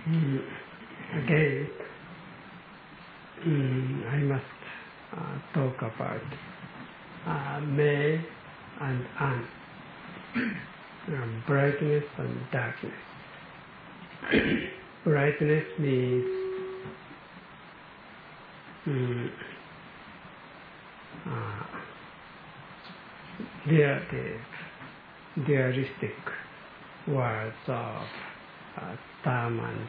Mm, Again, I must talk about May and An, brightness and darkness. Brightness means relative, dualistic words of term and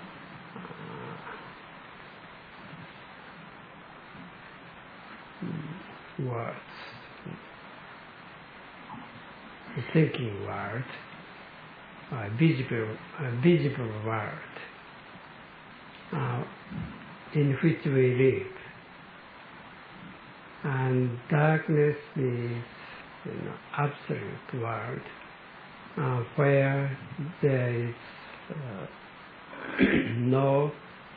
words, thinking word, visible world in which we live. And darkness means absolute world where there is no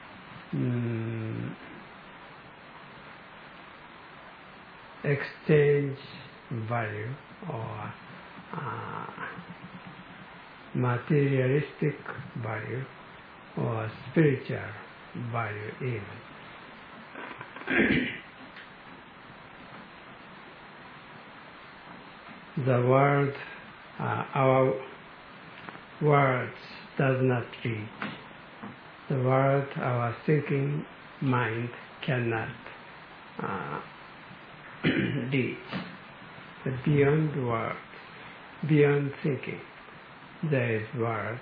exchange value or materialistic value or spiritual value even. The world, our words does not reach. The world, our thinking mind cannot reach. Beyond words, beyond thinking, there is world.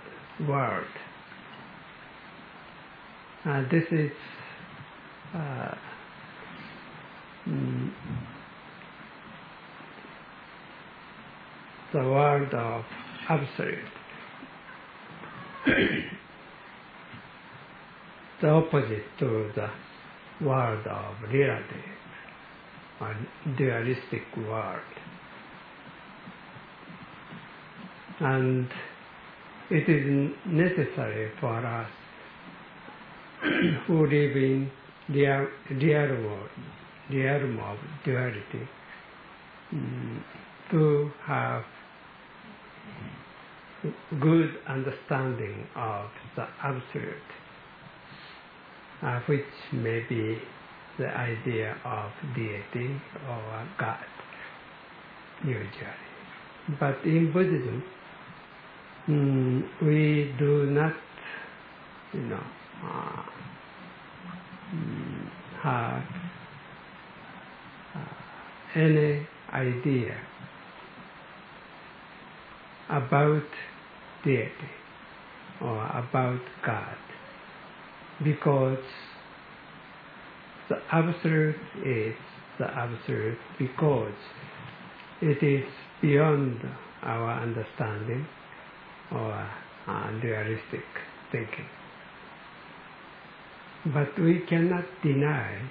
This is the world of absolute. The opposite to the world of relative or dualistic world. And it is necessary for us who live in realm of duality to have good understanding of the absolute, which may be the idea of deity or God, usually. But in Buddhism, we do not, have any idea about deity or about God, because the absolute is the absolute because it is beyond our understanding or dualistic thinking. But we cannot deny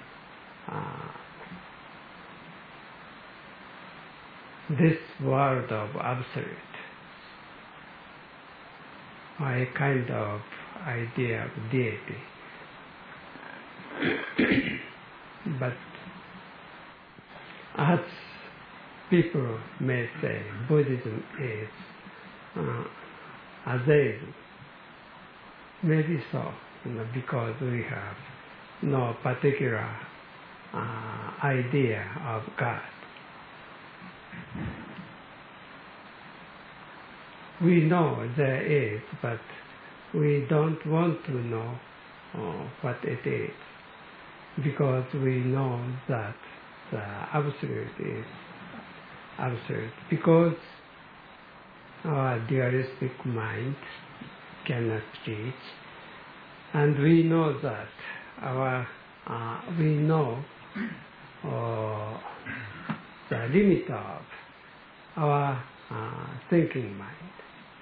this world of absolute, or a kind of idea of deity. But as people may say, Buddhism is atheism. Maybe so, because we have no particular idea of God. We know there is, but we don't want to know what it is, because we know that the absolute is absolute, because our dualistic mind cannot reach, and we know that we know the limit of our thinking mind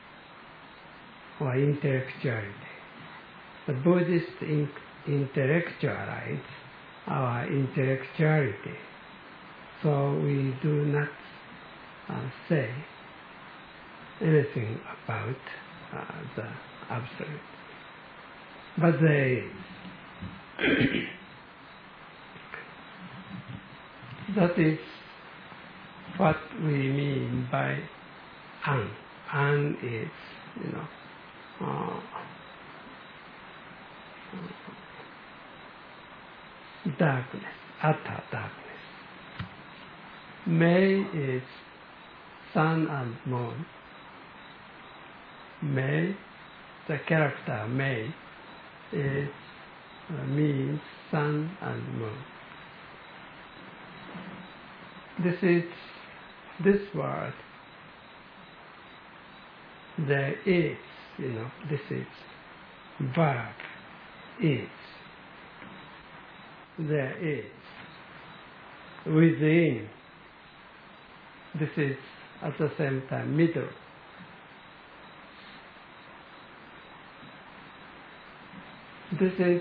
or intellectuality. The Buddhists intellectualize our intellectuality, so we do not say anything about the absolute. But there is. That is what we mean by An. An is, darkness, utter darkness. May is sun and moon. May, the character May, is means sun and moon. This word. There is, this is verb, is. There is. Within. This is at the same time middle. This is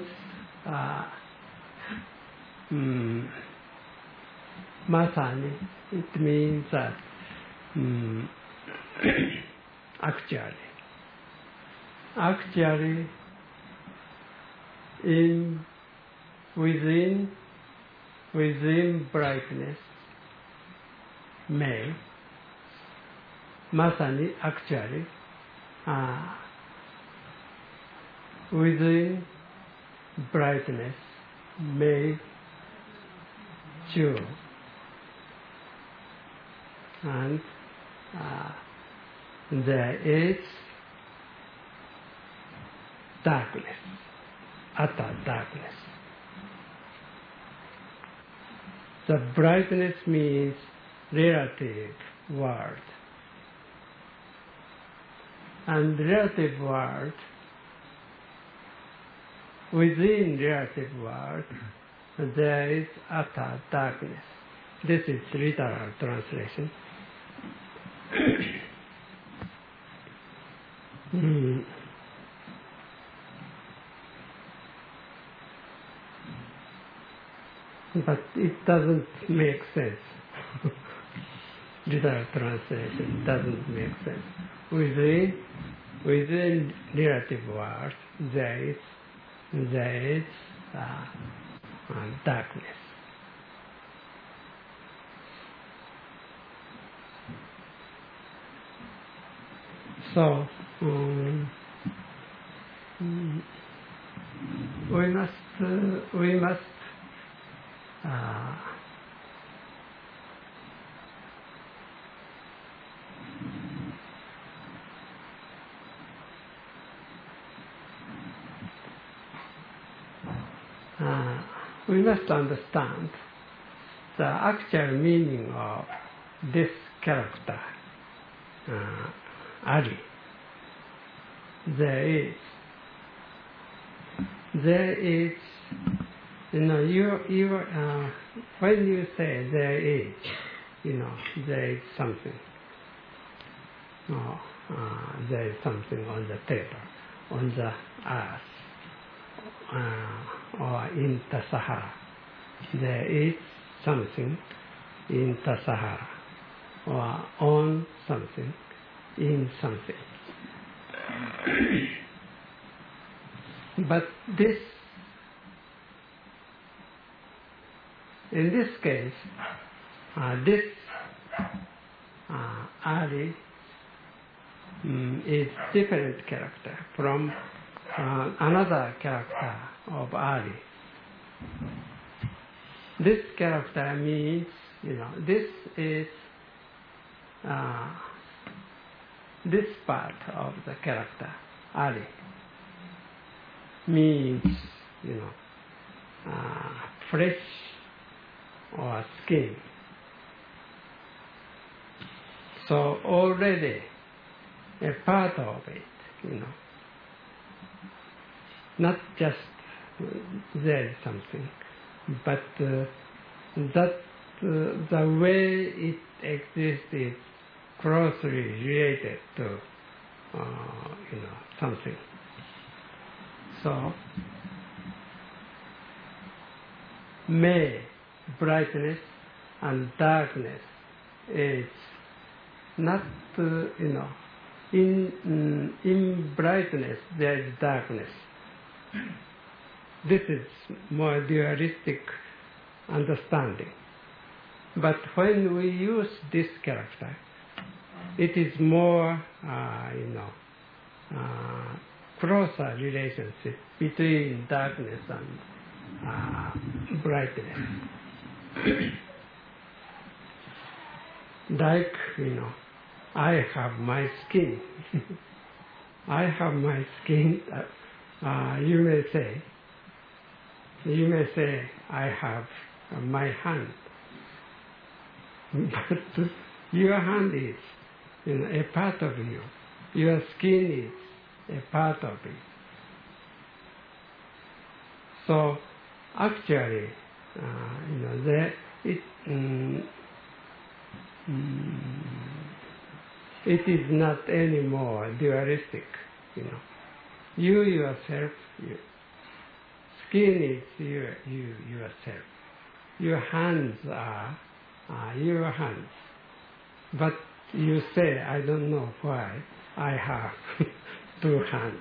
masani. It means that actually within brightness, may, masani, actually, within brightness, may, true, and there is darkness, utter darkness. The brightness means relative world. And relative world, within relative world, there is utter darkness. This is literal translation. But it doesn't make sense. Literal translation doesn't make sense. Within relative world, there is darkness. So we must we must understand the actual meaning of this character, Ali. There is, when you say there is, there is something. There is something on the table, on the earth, or in the Sahara. There is something in the Sahara, or on something, in something. But in this case, this Ali is different character from another character of Ali. This character means, this is this part of the character, Ali, means, flesh or skin. So already a part of it, not just there is something, but that the way it exists is closely related to, something. So, may, brightness and darkness is not, in brightness there is darkness. This is more dualistic understanding. But when we use this character, it is more, closer relationship between darkness and brightness. Like, I have my skin. I have my skin, you may say, I have my hand. But your hand is a part of you. Your skin is a part of you. So actually, it is not anymore dualistic. You yourself, skin is you yourself. Your hands are your hands. But you say, I don't know why I have two hands.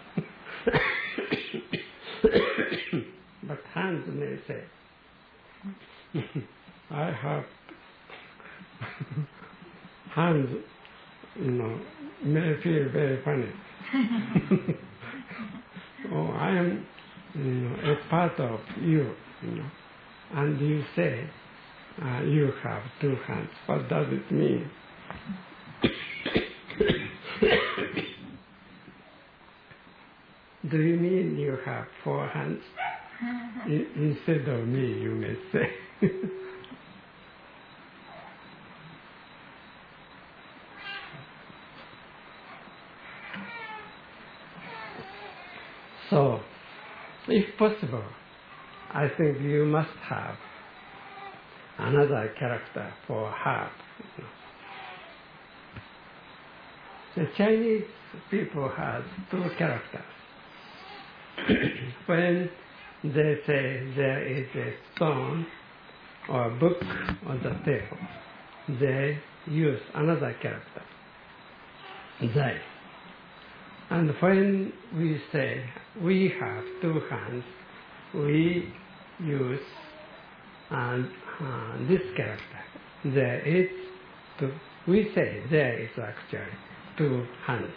But hands may say, I have hands, may feel very funny. Oh, I am, a part of you, and you say, you have two hands. What does it mean? Do you mean you have four hands? Instead of me, you may say. So, if possible, I think you must have another character for heart. The Chinese people have two characters. When they say there is a stone or a book on the table, they use another character, Zai. And when we say we have two hands, we use this character. There is two. We say there is actually two hands.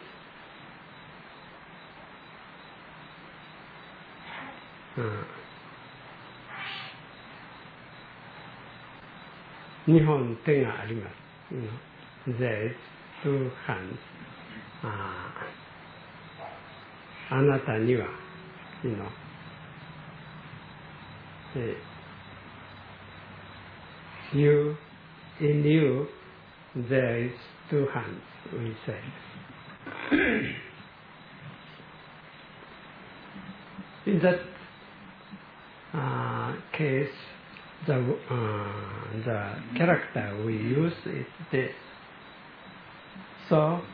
2本手があります。There is two hands. あなたには、you, in you, there is two hands, we say. In that case, the character we use is this. So,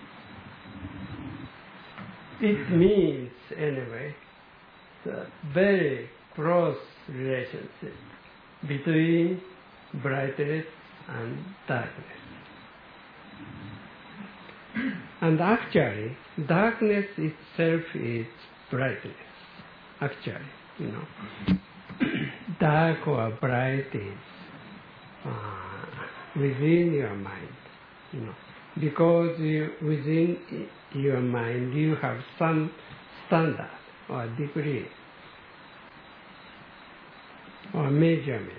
it means, anyway, the very close relationship between brightness and darkness. And actually, darkness itself is brightness. Actually, dark or bright is within your mind, because within your mind you have some standard or degree or measurement,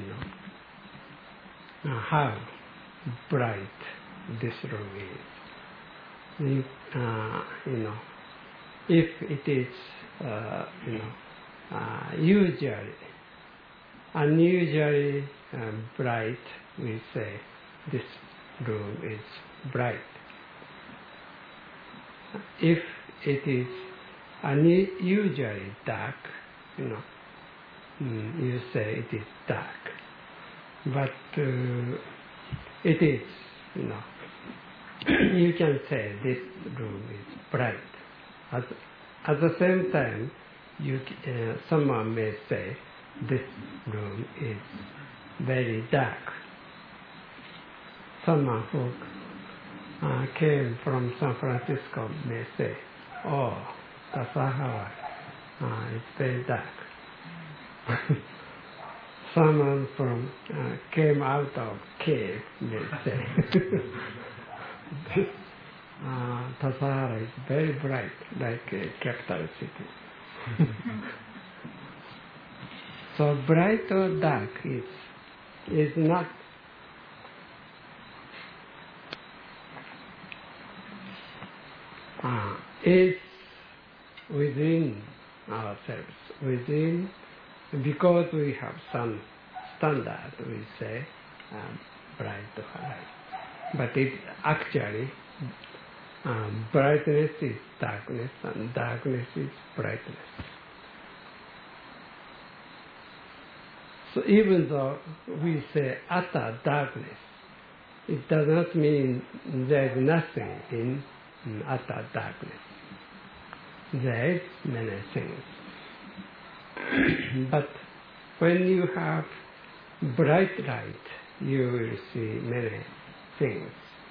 how bright this room is. If it is, usually, unusually bright, we say this room is bright. If it is unusually dark, you say it is dark. But it is, you can say this room is bright. At the same time, someone may say this room is very dark. Someone who came from San Francisco may say, oh, the Sahara is very dark. Someone came out of cave may say, the Sahara is very bright, like a capital city. So bright or dark is not is within ourselves, within, because we have some standard, we say bright or light. But it actually, brightness is darkness and darkness is brightness. So even though we say utter darkness, it does not mean there is nothing in utter darkness. There is many things. But when you have bright light, you will see many things.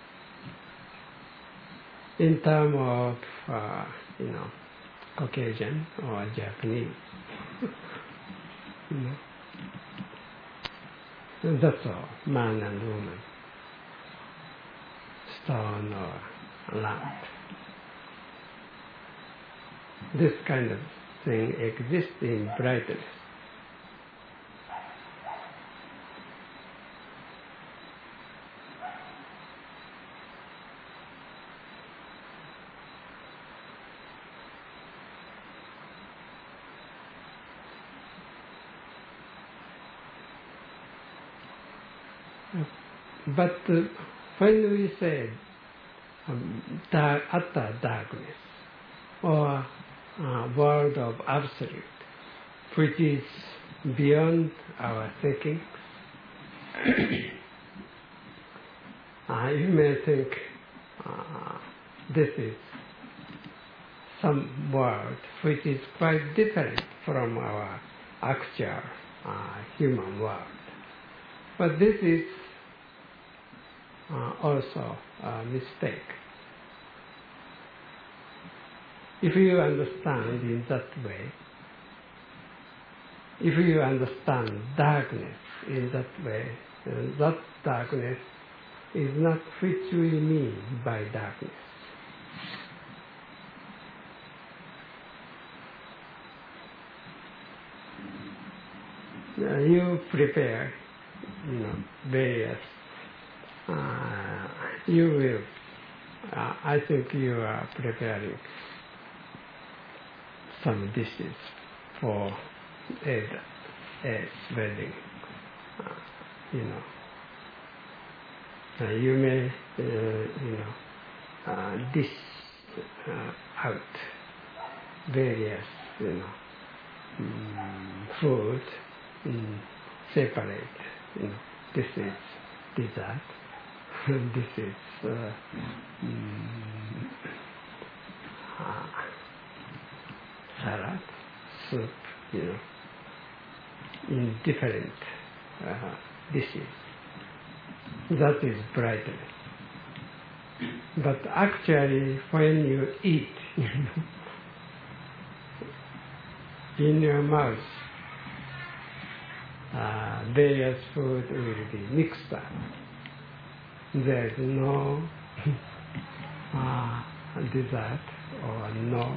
In terms of, Caucasian or Japanese, that's all, man and woman, stone or lamp. This kind of thing exists in brightness. But when we say utter darkness, or world of absolute, which is beyond our thinking, you may think this is some world which is quite different from our actual human world. But this is also a mistake. If you understand in that way, if you understand darkness in that way, that darkness is not which we mean by darkness. You prepare, various, you will, I think you are preparing some dishes for a wedding, you may, dish out various, food, separate, this is dessert, this is salad, soup, in different dishes. That is brightness. But actually, when you eat, in your mouth, various food will be mixed up. There is no dessert or no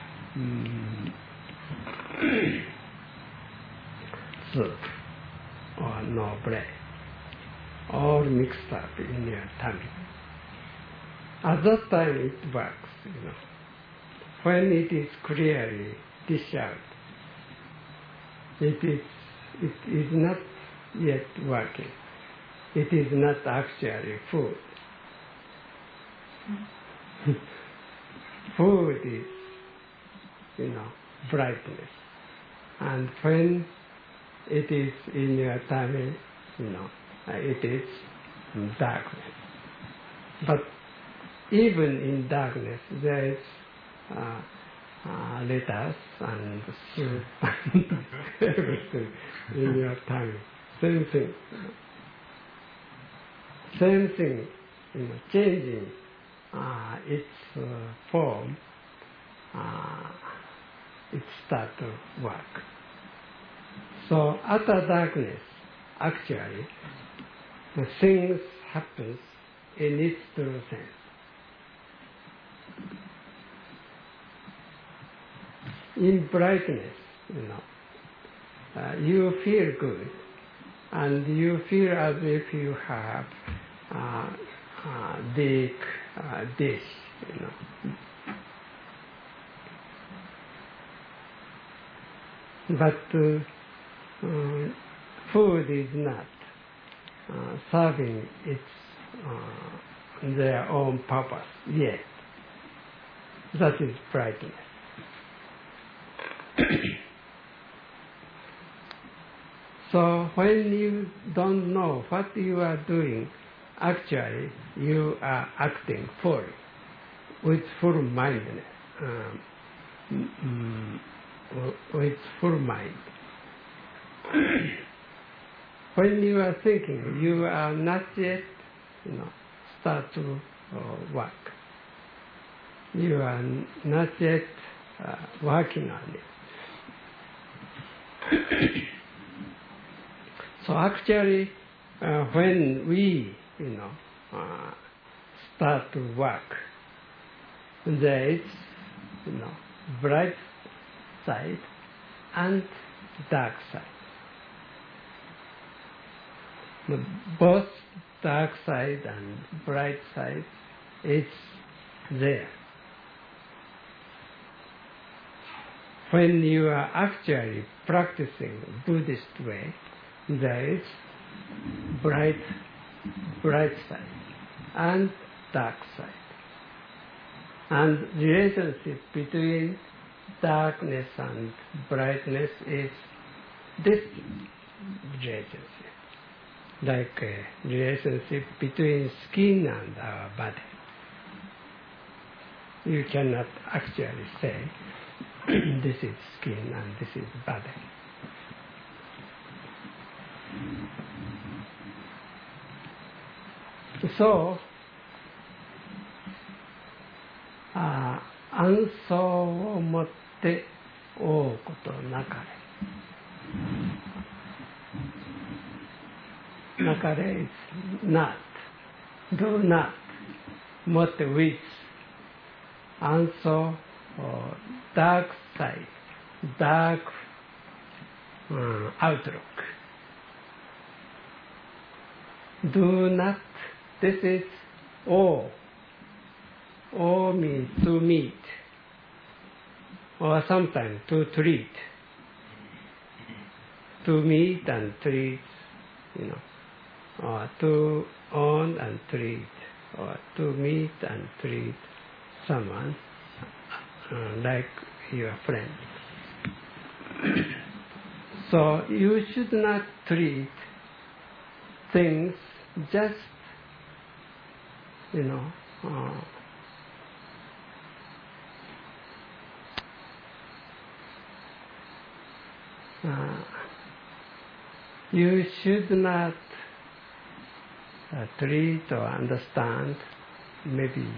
soup or no bread. All mixed up in your tummy. At that time it works, When it is clearly dished out, it is not yet working. It is not actually food. Food is, brightness. And when it is in your tummy, it is darkness. But even in darkness, there is lettuce and soup and everything in your tummy. Same thing. Same thing, changing its form, it starts to work. So utter darkness, actually, the things happens in its true sense. In brightness, you feel good, and you feel as if you have big dish, you know. But food is not serving their own purpose yet. That is brightness. So when you don't know what you are doing, actually you are acting fully, with full mindedness, with full mind. When you are thinking, you are not yet, start to work. You are not yet working on it. So actually, when we, start to work, there is, bright side and dark side. Both dark side and bright side is there. When you are actually practicing Buddhist way, there is bright side and dark side. And relationship between darkness and brightness is this relationship, like a relationship between skin and our body. You cannot actually say this is skin and this is body. So, 安相をもって追うことなかれ。なかれ is not, do not, もって with, 安相 dark side, dark outlook. Do not, this is all. All means to meet, or sometimes to treat. To meet and treat, or to own and treat, or to meet and treat someone like your friend. So you should not treat things just, you should not treat or understand maybe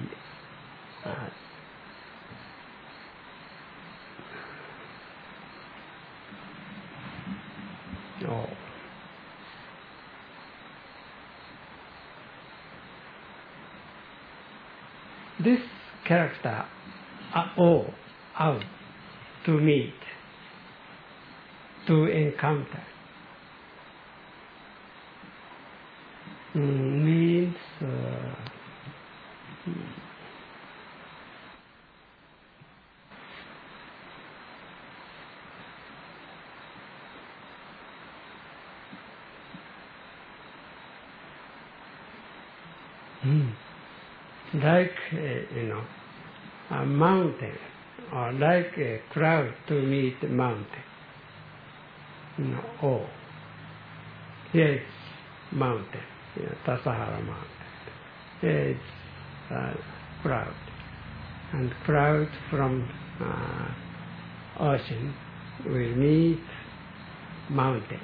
this character all out to meet, to encounter, means like a mountain, or like a cloud to meet a mountain. Oh, here is mountain, Tasahara mountain. Here is cloud, and cloud from ocean will meet mountains.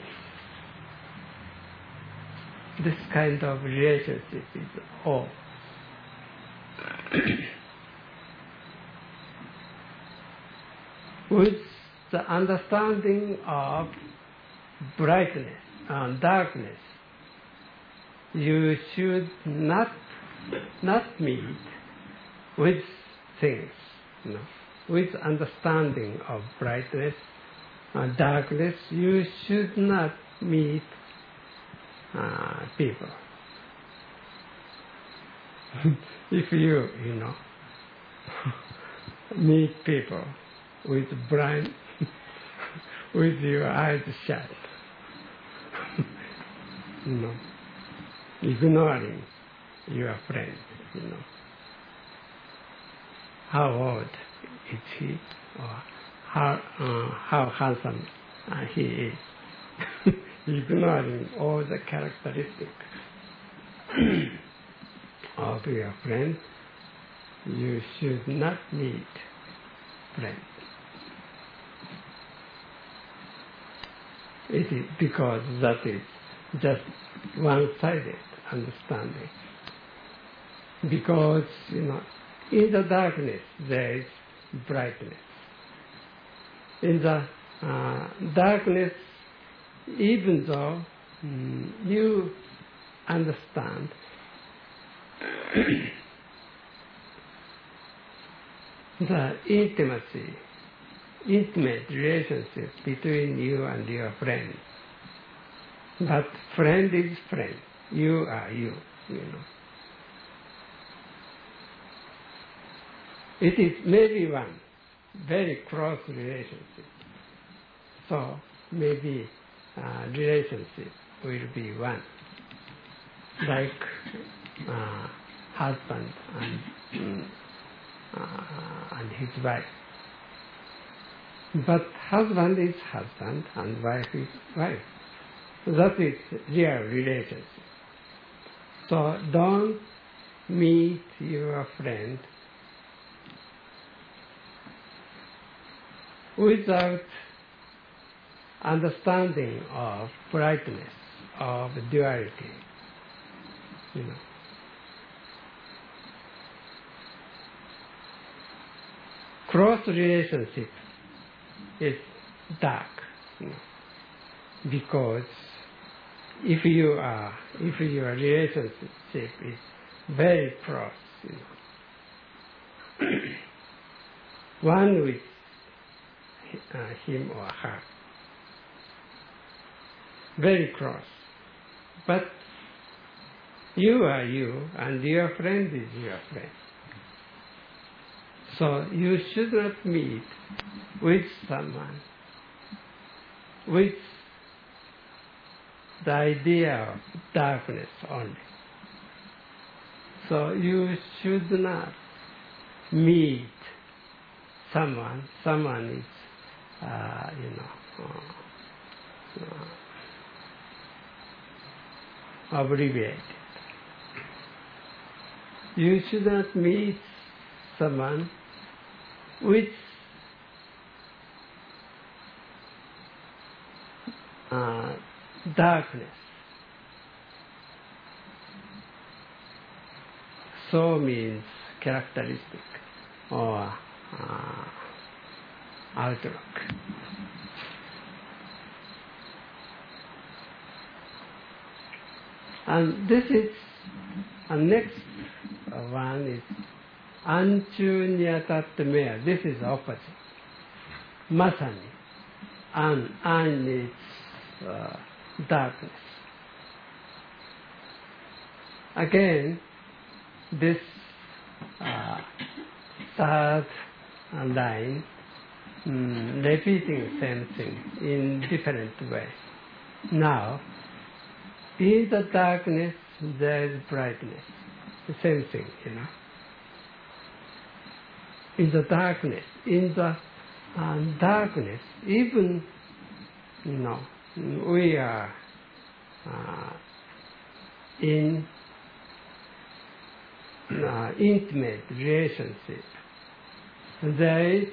This kind of relationship is all. With the understanding of brightness and darkness, you should not meet with things. With understanding of brightness, darkness, you should not meet people. If you meet people with blind, with your eyes shut, ignoring your friend, how old is he, or how handsome he is, ignoring all the characteristics of your friend, you should not meet friends. It is because that is just one-sided understanding. Because, in the darkness there is brightness. In the darkness, even though you understand the intimate relationship between you and your friend. But friend is friend. You are you, It is maybe one very close relationship. So maybe relationship will be one. Like husband and his wife. But husband is husband and wife is wife. That is real relationship. So don't meet your friend without understanding of brightness, of duality. Close relationship is dark, because if your relationship is very close, one with him or her, very close, but you are you and your friend is your friend. So you should not meet with someone with the idea of darkness only. So you should not meet someone is, abbreviated. You should not meet someone with darkness. So means characteristic or outlook. And this is, next one is Anchu Nyatatte Mea. This is opposite. Masani. An is darkness. Again, this third line, repeating same thing in different way. Now, in the darkness there is brightness. The same thing, In the darkness, even, we are in intimate relationship. There is,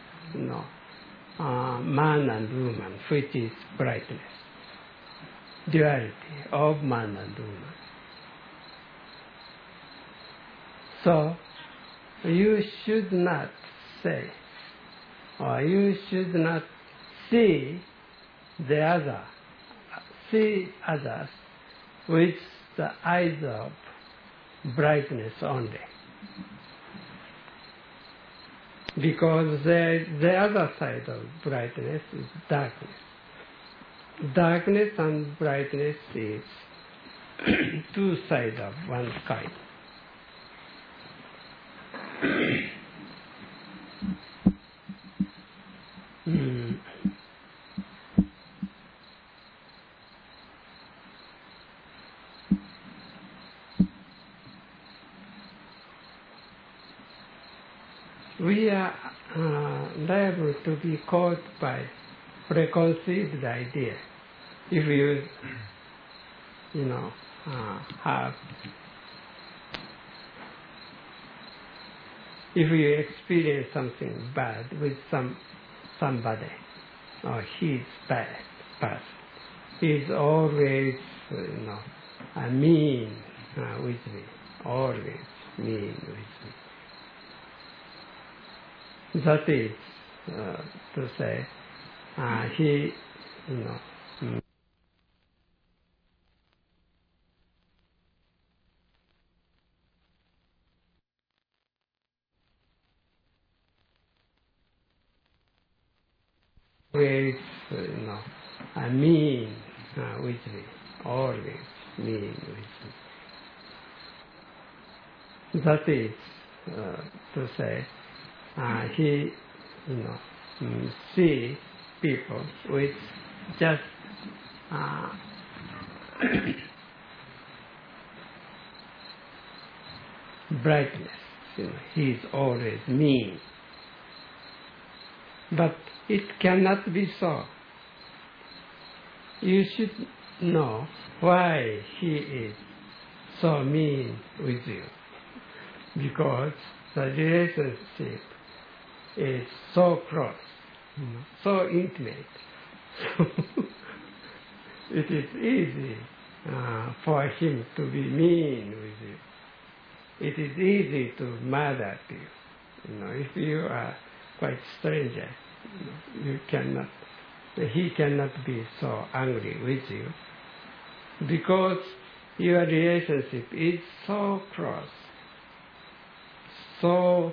man and woman, which is brightness, duality of man and woman. So, you should not say, or you should not see others with the eyes of brightness only. because the other side of brightness is darkness. Darkness and brightness is two sides of one coin. We are liable to be caught by preconceived idea. If if you experience something bad with somebody, or he's bad person, he's always mean with me, always mean with me. That is to say, he, always, mean with me, always mean with me. That is to say, he, see people with just brightness. He is always mean. But it cannot be so. You should know why he is so mean with you. Because the relationship is so close, so intimate. It is easy for him to be mean with you. It is easy to murder you. If you are quite stranger, he cannot be so angry with you because your relationship is so close, so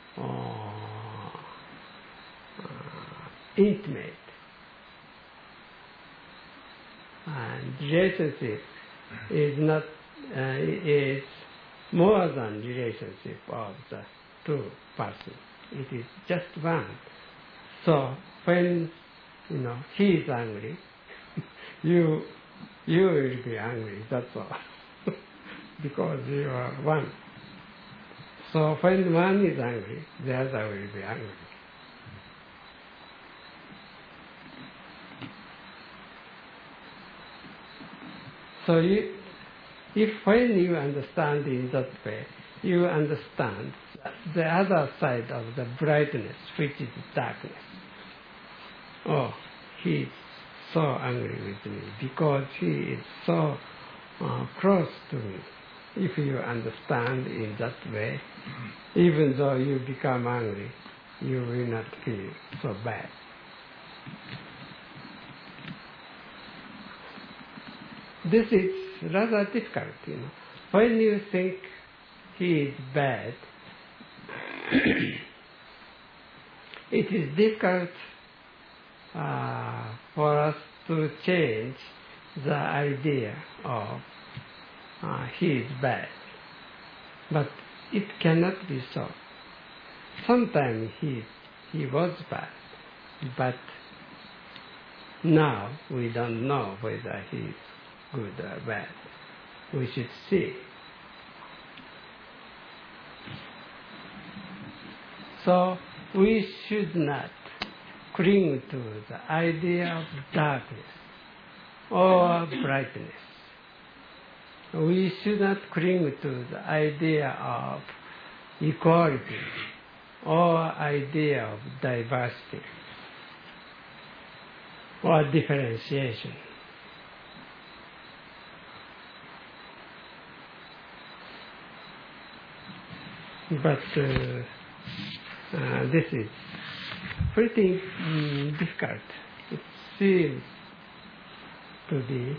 intimate. And relationship is not is more than relationship of the two persons. It is just one. So when he is angry, you will be angry. That's all, because you are one. So when one is angry, the other will be angry. So if when you understand in that way, you understand the other side of the brightness, which is darkness. Oh, he is so angry with me because he is so close to me. If you understand in that way, even though you become angry, you will not feel so bad. This is rather difficult, When you think he is bad, it is difficult for us to change the idea of he is bad. But it cannot be so. Sometimes he was bad, but now we don't know whether he is good or bad. We should see. So we should not cling to the idea of darkness or brightness. We should not cling to the idea of equality or idea of diversity or differentiation. But this is pretty difficult. It seems to be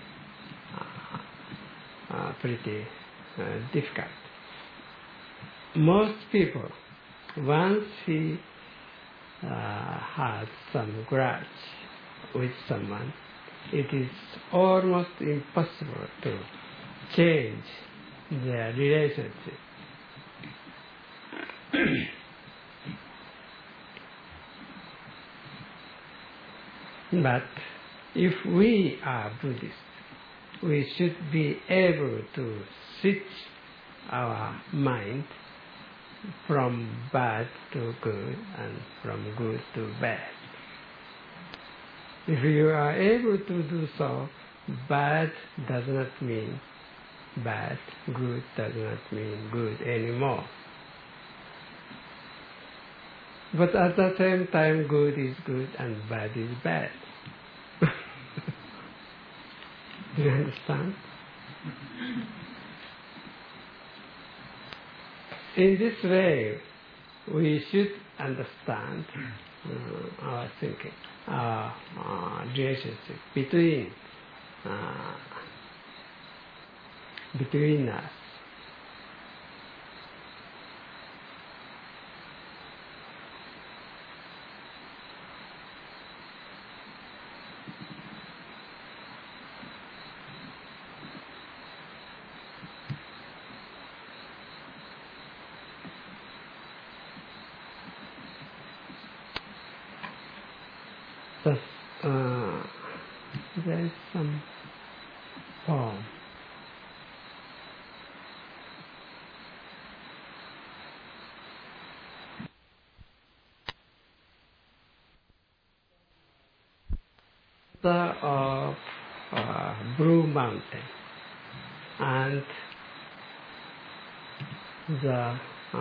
pretty difficult. Most people, once he has some grudge with someone, it is almost impossible to change their relationship. But if we are Buddhist, we should be able to switch our mind from bad to good and from good to bad. If you are able to do so, bad does not mean bad, good does not mean good anymore. But at the same time, good is good and bad is bad. Do you understand? In this way, we should understand our thinking, our relationship between us. Thus, there is some poem. Of Blue Mountain and the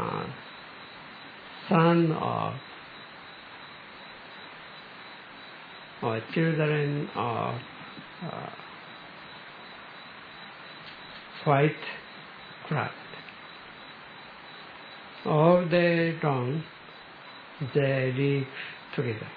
son of or children of white craft. All day long they live together.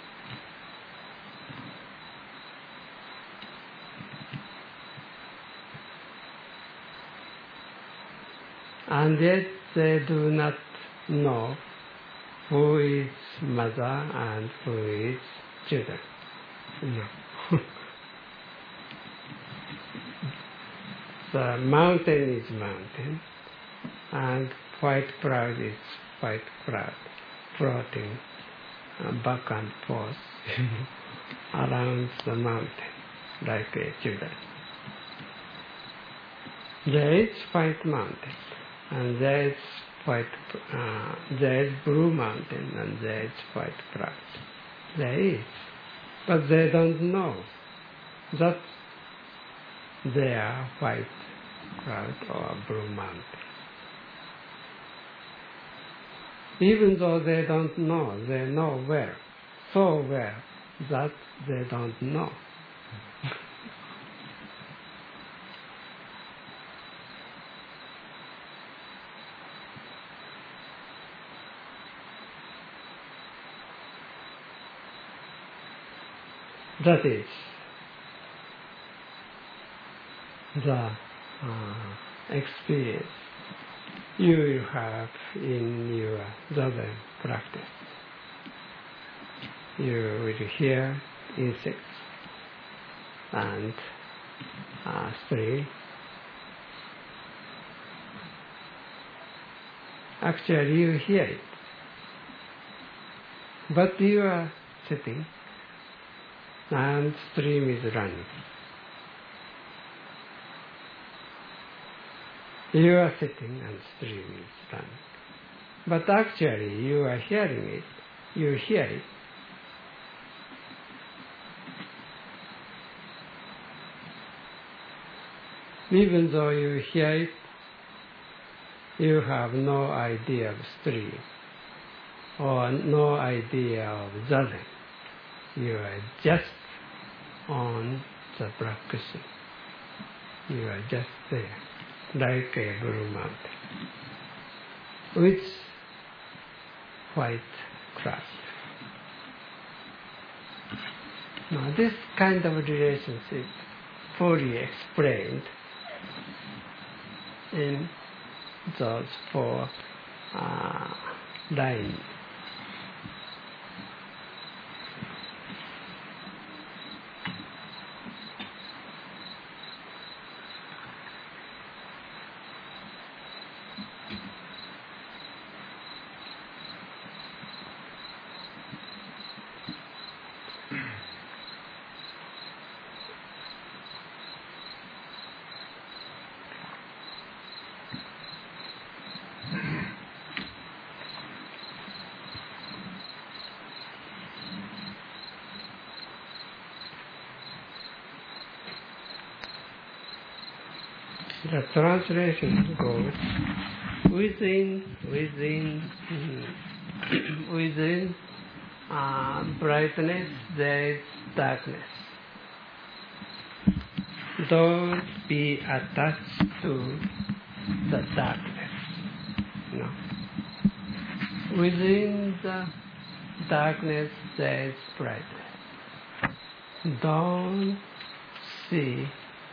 And yet they do not know who is mother and who is children. No. The mountain is mountain, and white cloud is white cloud, floating back and forth around the mountain like a children. There is white mountain, and there is blue mountain, and there is white cloud. There is, but they don't know that they are white cloud or blue mountain. Even though they don't know, they know well, so well that they don't know. That is the experience you will have in your Zazen practice. You will hear insects and stream. Actually, you hear it, but you are sitting and stream is running. You are sitting and stream is running. But actually you are hearing it. You hear it. Even though you hear it, you have no idea of stream or no idea of Zazen. You are just on the black sea. You are just there, like a blue mountain, with white cloud. Now this kind of relationship fully explained in those four lines. the translation goes, within brightness there is darkness. Don't be attached to the darkness. No. Within the darkness there is brightness. Don't see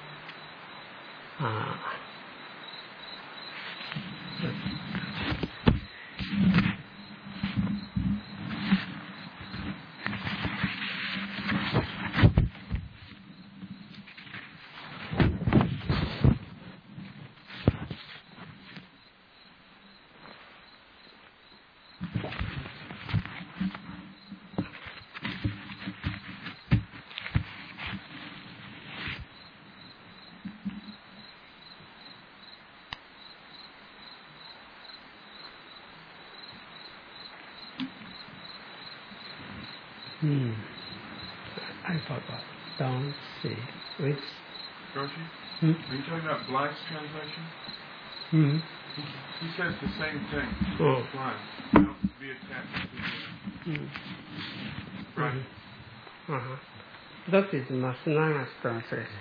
I forgot. Don't see. Which? Roshi? Are you talking about Black's translation? He says the same thing. Black. Don't be attached to the right. That is Masunaga's translation.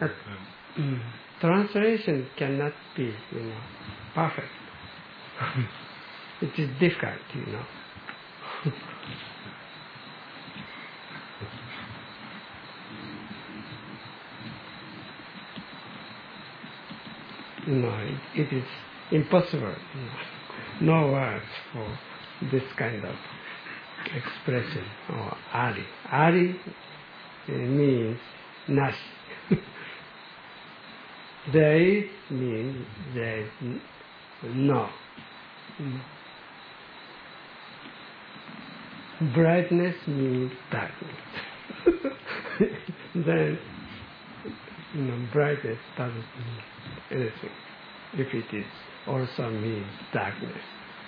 Translation cannot be, perfect. It is difficult, it is impossible. No words for this kind of expression. Or ari. Ari means nashi. There is means there is no. Brightness means darkness. Then, brightness doesn't mean anything if it is also means darkness.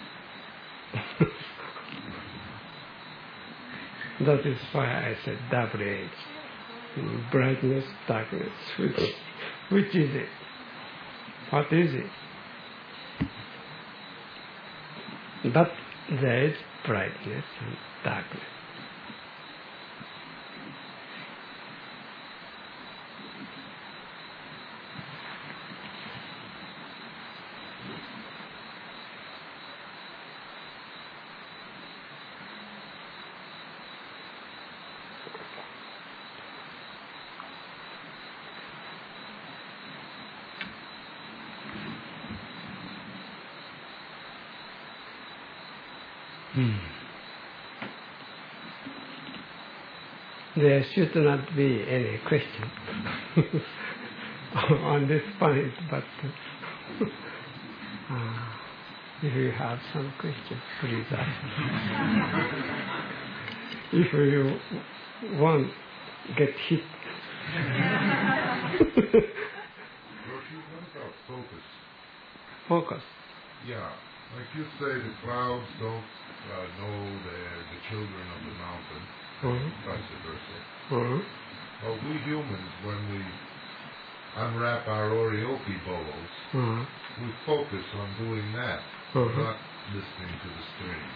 That is why I said double edge. Brightness, darkness. Which is it? What is it? But there is brightness and darkness. There should not be any question on this point, but if you have some questions, please ask. If you won't get hit. Roshi, what about focus? Focus. Yeah, like you say, the clouds don't know they're the children of the mountain, vice versa. But we humans, when we unwrap our orioke bolos, we focus on doing that, not listening to the string.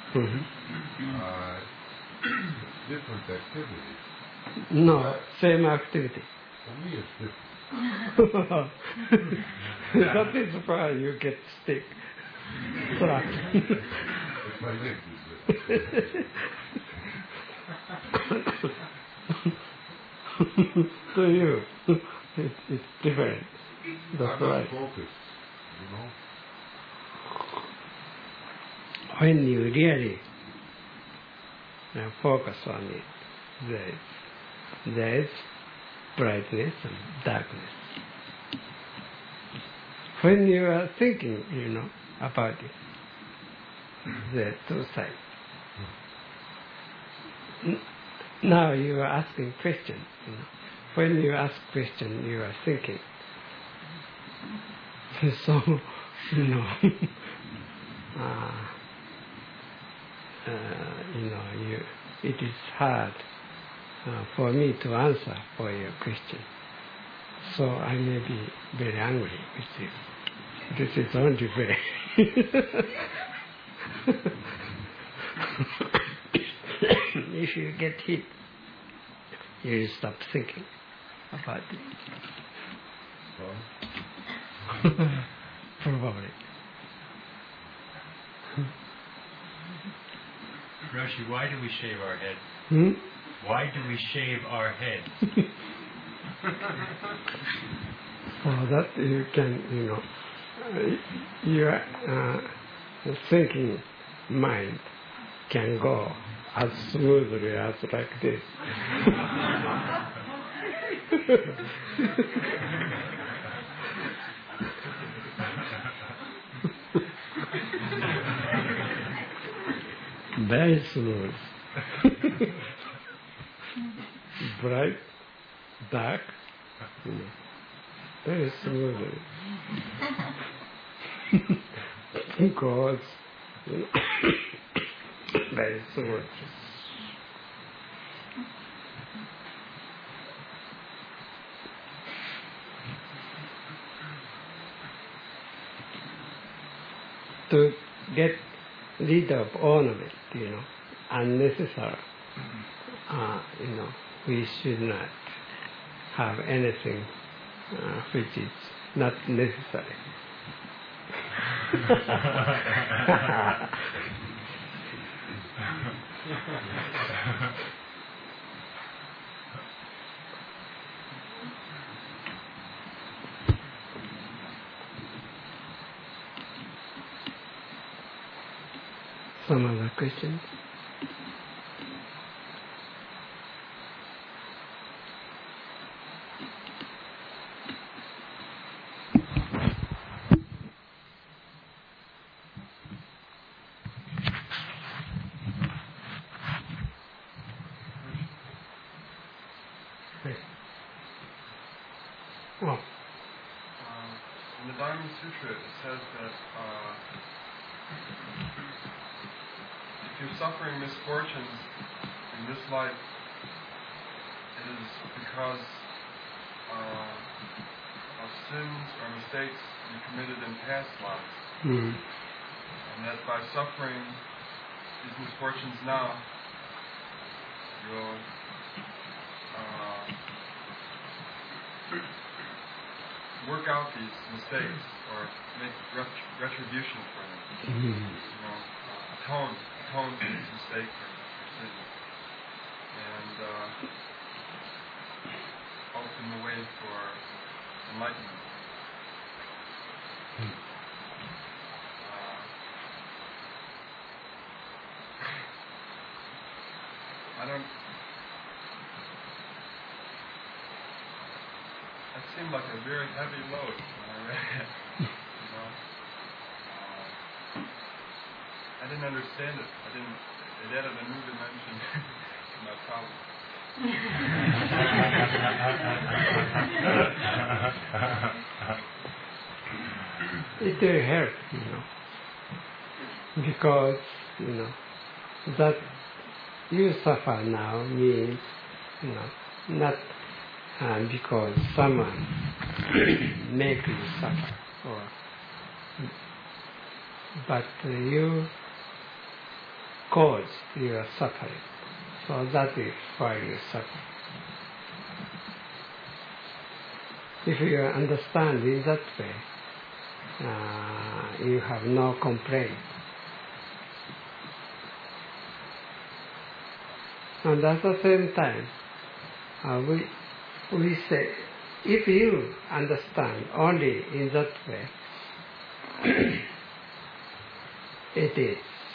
Different activity. No, same activity. For me, it's different. That is why you get stick. It's my leg is different. To you, it's different. That's right. Focus, When you really focus on it, there is brightness and darkness. When you are thinking, about it, there are two sides. Now you are asking questions. When you ask question, you are thinking. So, it is hard for me to answer for your question. So I may be very angry with you. This is only way. If you get hit, you will stop thinking about it. Probably. Roshi, why do we shave our head? Why do we shave our head? So that you can, your thinking mind can go as smoothly as like this. Very smooth. Bright, dark, very smoothly. Goes very smooth. To get rid of ornament, unnecessary, we should not have anything which is not necessary. Some other questions? In the Dharma Sutra, it says that if you're suffering misfortunes in this life, it is because of sins or mistakes you committed in past lives. And that by suffering these misfortunes now, you'll work out these mistakes or make retribution for them. Atone for these mistakes or sins. And open the way for enlightenment. That seemed like a very heavy load when I read it. I didn't understand it. It added a new dimension to my problem. It will help, because, that you suffer now means, not because someone make you suffer, but you cause your suffering. So that is why you suffer. If you understand in that way, you have no complaint. And at the same time, we say, if you understand only in that way, it is,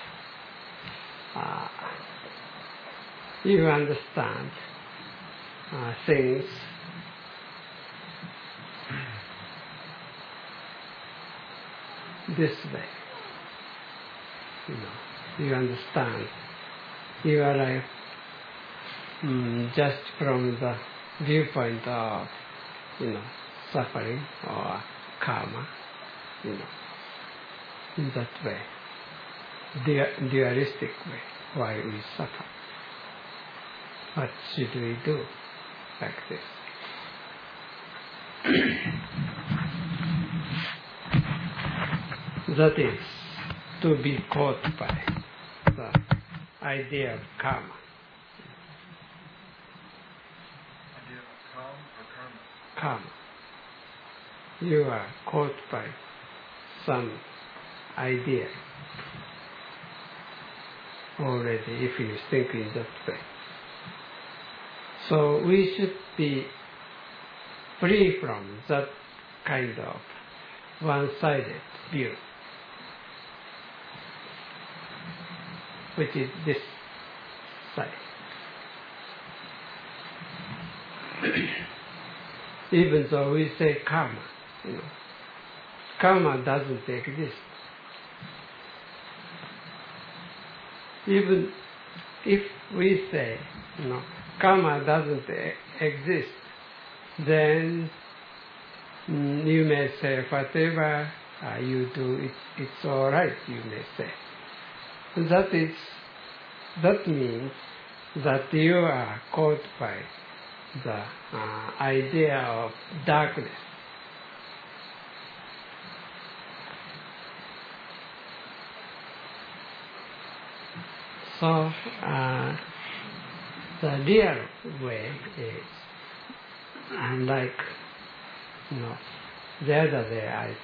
you understand things this way. You understand your life just from the viewpoint of, suffering or karma, in that way, dualistic way, why we suffer. What should we do like this? That is to be caught by the idea of karma. Idea of calm or karma? Karma. You are caught by some idea already if you think in that way. So we should be free from that kind of one-sided view, which is this side. Even though we say karma, karma doesn't exist. Even if we say, karma doesn't exist, then you may say, whatever you do, it's all right, you may say. That means that you are caught by the idea of darkness. So the real way is like, the other day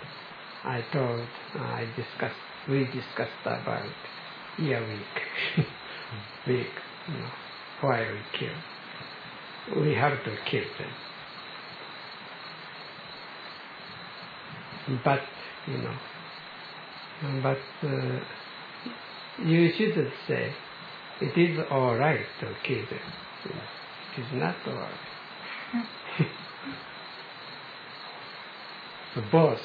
we discussed about year week, why we kill. We have to kill them. But, you shouldn't say, it is all right to kill them. It is not all right. The boss,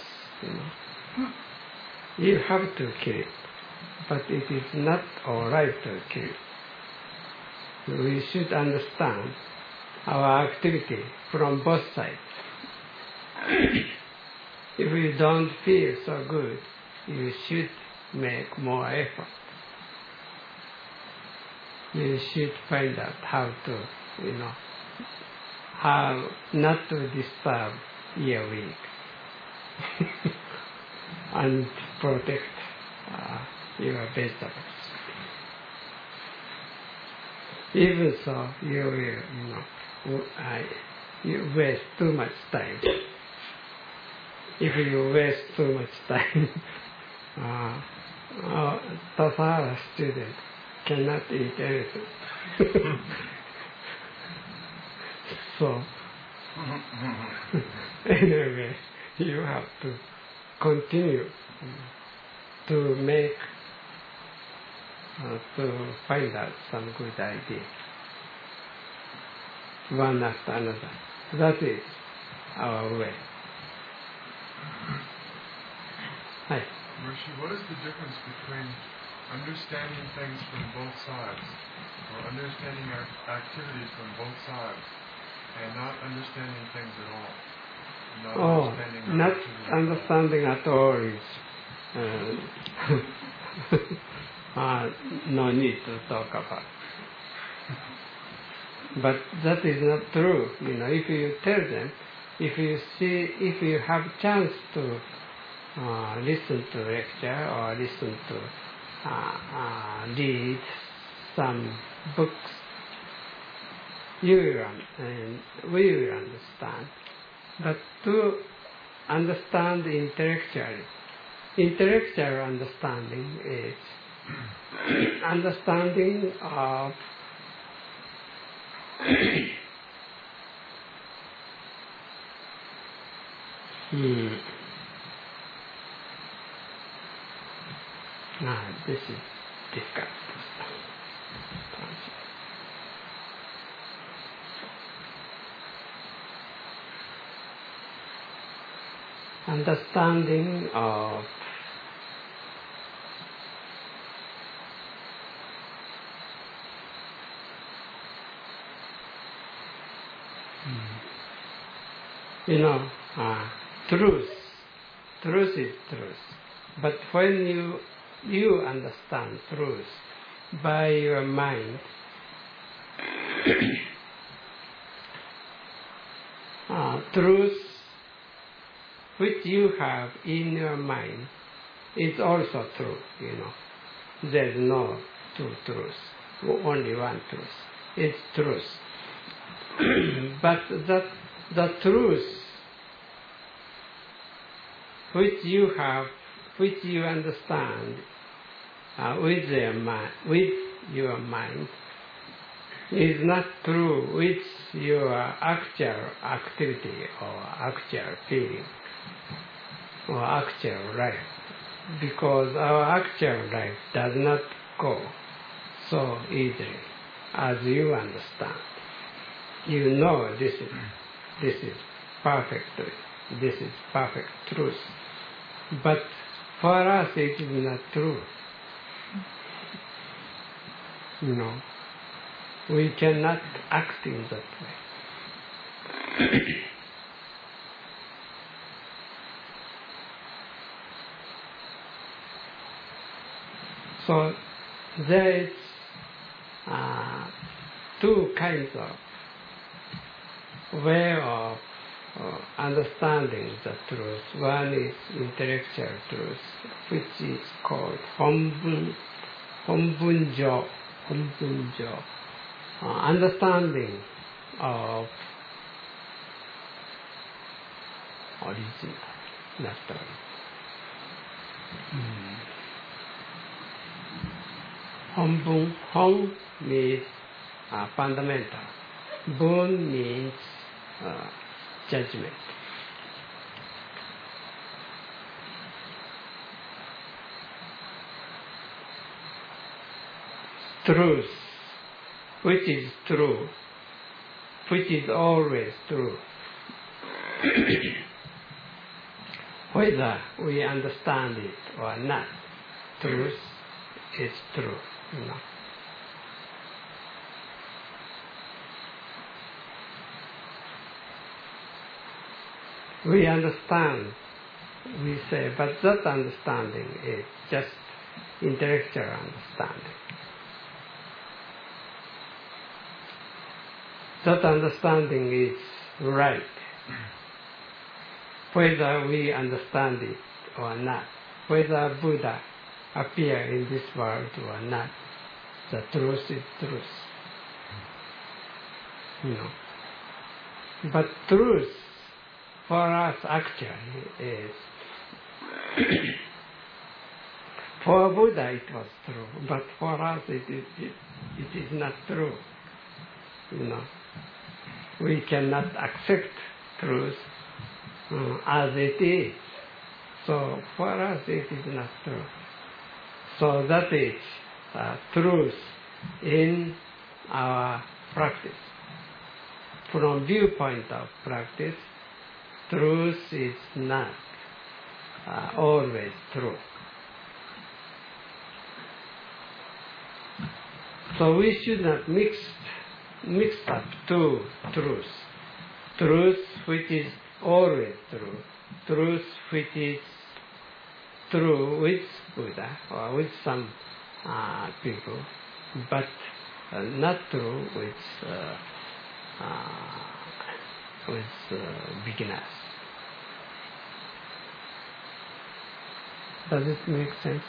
you have to kill it, but it is not all right to kill it. We should understand our activity from both sides. If you don't feel so good, you should make more effort. You should find out how to, how not to disturb your week and protect your vegetables. Even so, you will, you waste too much time. If you waste too much time, Tasara student cannot eat anything. So, anyway, you have to continue to make, to find out some good idea, one after another. That is our way. Hi. Rishi, what is the difference between understanding things from both sides, or understanding our activities from both sides, and not understanding things at all? Not understanding at all is no need to talk about. But that is not true. If you tell them, if you have chance to listen to lecture or listen to read some books, you will and we will understand. But to understand intellectually, intellectual understanding is understanding of this is difficult. Understanding of truth. Truth is truth. But when you understand truth by your mind, truth which you have in your mind is also true, There's no two truths, only one truth. It's truth. But the truth which you have, which you understand with your mind, is not true with your actual activity or actual feeling or actual life, because our actual life does not go so easily as you understand. You know this is perfect truth, but for us it is not true. We cannot act in that way. So there is two kinds of way of understanding the truth. One is intellectual truth, which is called honbunjo, understanding of original, natural. Honbun, hon means fundamental. Bun means judgment. Truth, which is true, which is always true. Whether we understand it or not, truth is true. We understand, we say, but that understanding is just intellectual understanding. That understanding is right, whether we understand it or not, whether Buddha appear in this world or not. The truth is truth. But truth for us actually is for Buddha it was true, but for us it is not true. We cannot accept truth as it is. So for us it is not true. So that is truth in our practice. From viewpoint of practice, truth is not always true. So we should not mix up two truths. Truth which is always true, truth which is true with Buddha or with some people, but not true with beginners. Does it make sense?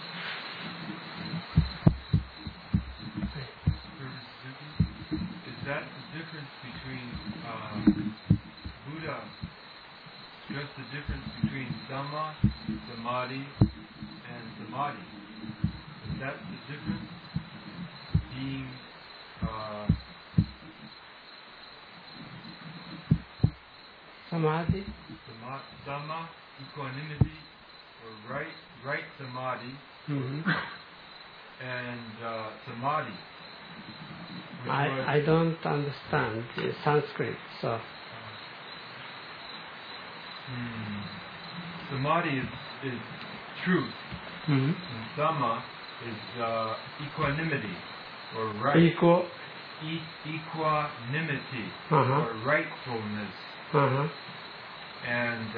Is that the difference between Buddha stressed the difference between Dhamma, Samadhi, and Samadhi? Is that the difference? Being Samadhi? Dhamma, equanimity, or right Samadhi, and Samadhi. I don't understand Sanskrit, so. Samadhi is truth, and Dhamma is equanimity, or right. Equanimity, or rightfulness. And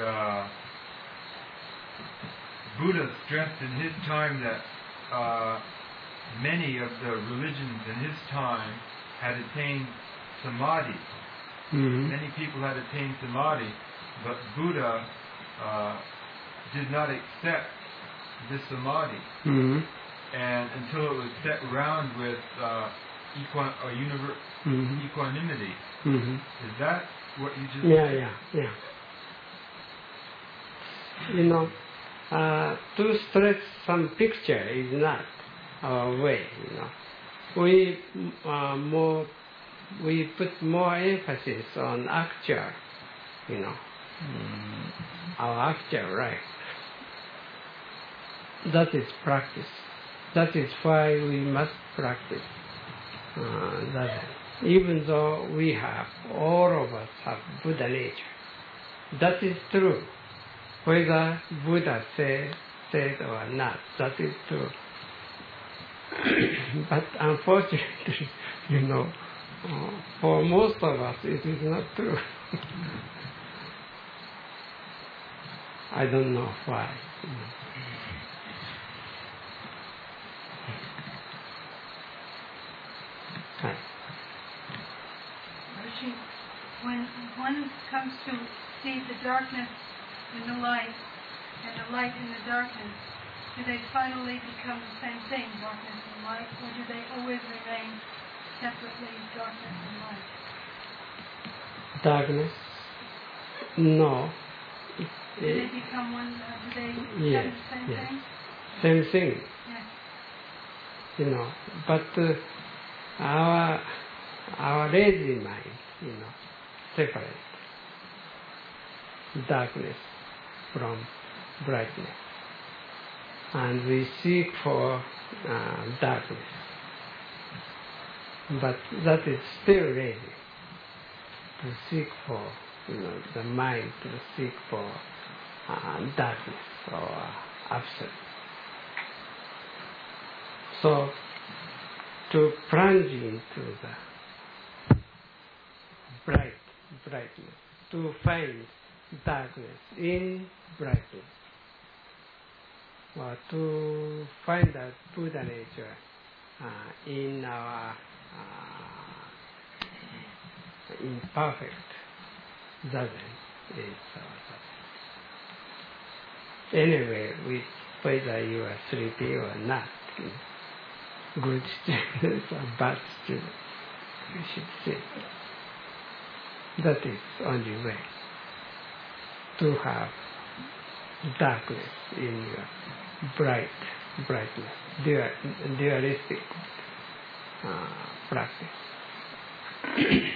Buddha stressed in his time that many of the religions in his time had attained samadhi. Many people had attained samadhi, but Buddha did not accept this samadhi, and until it was set round with equanimity. Is that what you just said? Yeah. To stress some picture is not our way. We put more emphasis on actual. Our actual life. That is practice. That is why we must practice. That even though all of us have Buddha nature, that is true. Whether Buddha said or not, that is true. But unfortunately, for most of us, it is not true. I don't know why. When one comes to see the darkness in the light and the light in the darkness, do they finally become the same thing, darkness and light, or do they always remain separately darkness and light? Darkness? No. Do they become one? Do they become the same thing? Same thing. Yes. But our lazy mind, separate darkness from brightness, and we seek for darkness. But that is still lazy. To seek for, the mind to seek for darkness or absence. So, to plunge into the brightness, to find darkness in brightness, or to find the Buddha nature in our imperfect zazen is our zazen. Anyway, whether you are sleepy or not, good students or bad students, you should sit. That is only way to have darkness in your brightness, dualistic practice.